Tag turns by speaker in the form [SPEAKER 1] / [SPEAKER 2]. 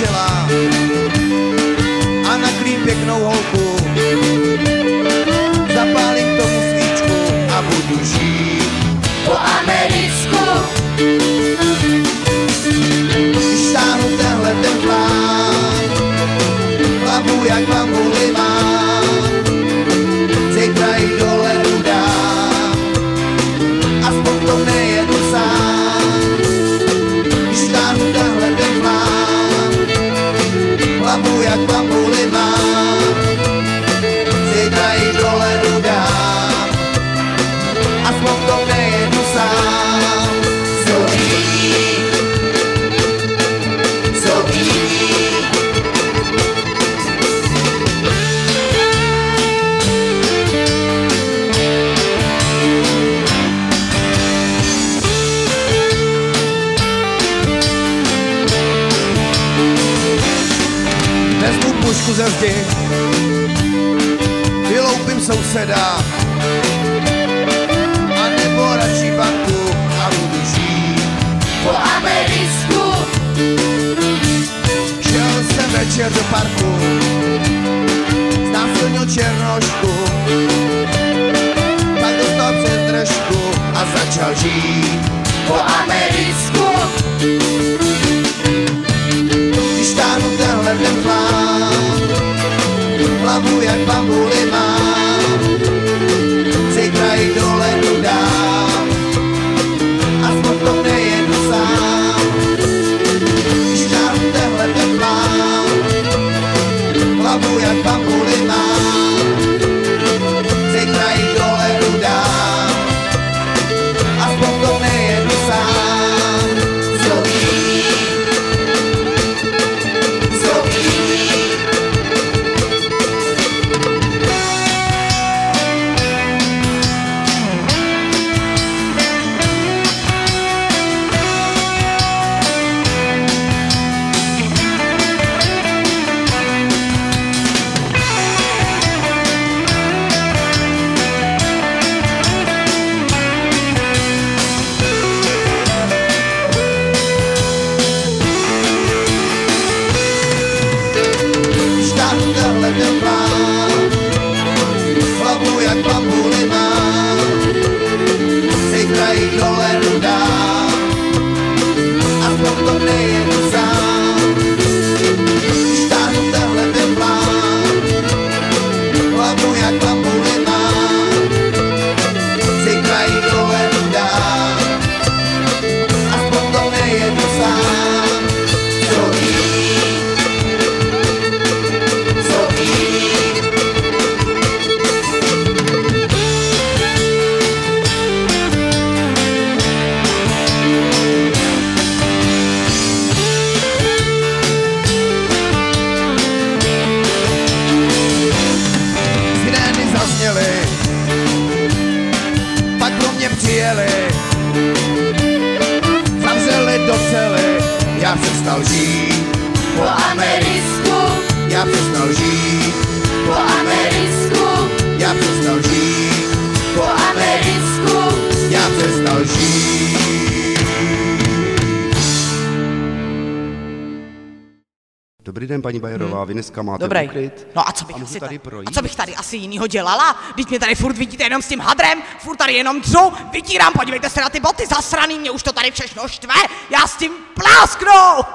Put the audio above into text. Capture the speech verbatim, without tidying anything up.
[SPEAKER 1] čela a naklím pěknou holku. Zapálím k tomu svíčku a budu žít
[SPEAKER 2] po americku.
[SPEAKER 1] Když stáhnu tenhle ten plán, hlavu jak bambuli mám, zítra jich do ledu dám, aspoň to nejedu sám. Když stáhnu tenhle ten plán, hlavu jak bambuli mám, zítra jich do ledu dám, aspoň to nejedu sám. Vezmu pušku ze zdi, vyloupím souseda, a nebo radši banku a budu žít
[SPEAKER 2] po americku.
[SPEAKER 1] Šel jsem večer do parku, znásilnil černošku, pak dostal přes držku a začal žít
[SPEAKER 2] po americku.
[SPEAKER 1] Když táhnu tenhle ten plán, hlavu jak bambuli mám, zítra jich do ledu dám, aspoň to nejedu sám. Když táhnu tenhle ten plán, hlavu jak bambuli mám, zítra jich do ledu dám, aspoň to nejedu sám. Ten plán, hlavu jak bambuli mám, zítra jich do ledu dám, aspoň to nejedu sám. Když táhnu tenhle ten plán, hlavu jak bambuli mám, zítra jich do ledu dám, aspoň to nejedu sám. Pak pro mě přijeli, zavřeli do cely, já přestal žít
[SPEAKER 2] po americku.
[SPEAKER 1] Já přestal žít
[SPEAKER 2] po americku.
[SPEAKER 1] Já přestal žít
[SPEAKER 2] po americku.
[SPEAKER 1] Já přestal žít.
[SPEAKER 3] Dobrý den, paní Bajerová, hmm. vy dneska máte
[SPEAKER 4] Dobrý.
[SPEAKER 3] úklid?
[SPEAKER 4] No a co bych
[SPEAKER 3] a
[SPEAKER 4] asi
[SPEAKER 3] tady
[SPEAKER 4] tady, a co bych tady asi jinýho dělala? Vždyť mě tady furt vidíte jenom s tím hadrem, furt tady jenom dřu, vytírám, podívejte se na ty boty zasraný, mě už to tady všechno štve, já s tím plásknu!